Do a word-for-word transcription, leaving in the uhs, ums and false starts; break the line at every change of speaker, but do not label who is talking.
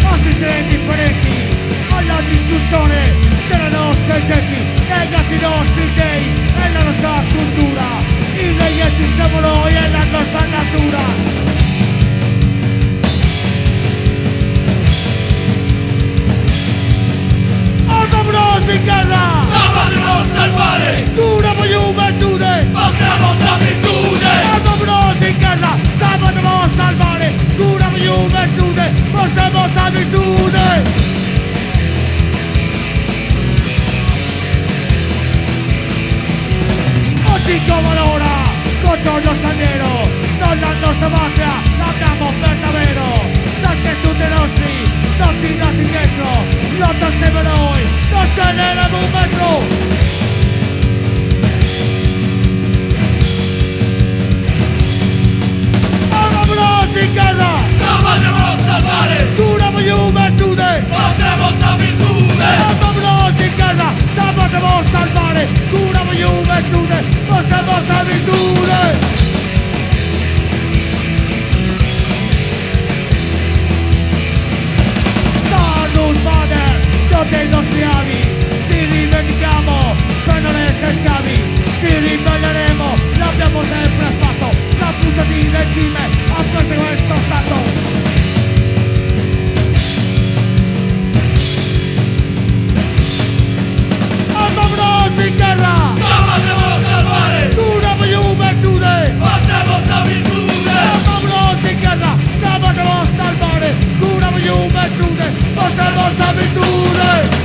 assistenti parenti alla distruzione delle nostre genti, negati i nostri dei e la nostra cultura. I reieti siamo noi e la nostra natura. In guerra
Sábanos salvare,
curamos juventude,
mostramos la virtude.
Vámonos in guerra, sábanos salvare, curamos juventude, mostramos la virtude. Oggi come l'ora, contro lo straniero, non la nostra patria, l'abbiamo per davvero. Sa che tutti i nostri, non tirati dietro, lotta assieme a noi, non ce n'era un metro. Vámonos in guerra,
Sábanos salvare,
curamos juventude,
mostramos la virtude.
vámonos in guerra, sábanos salvare, curamos juventude, mostramos la virtude. Dei nostri avi, ti rivendichiamo per non essere schiavi, ci ribelleremo, l'abbiamo sempre fatto, la punta di regime a fronte di questo stato. Vámonos in guerra,
Sábanos salvare,
curamos juventude,
mostramos la virtude.
vámonos in guerra, sábanos salvare, curamos juventude, mostramos la virtude.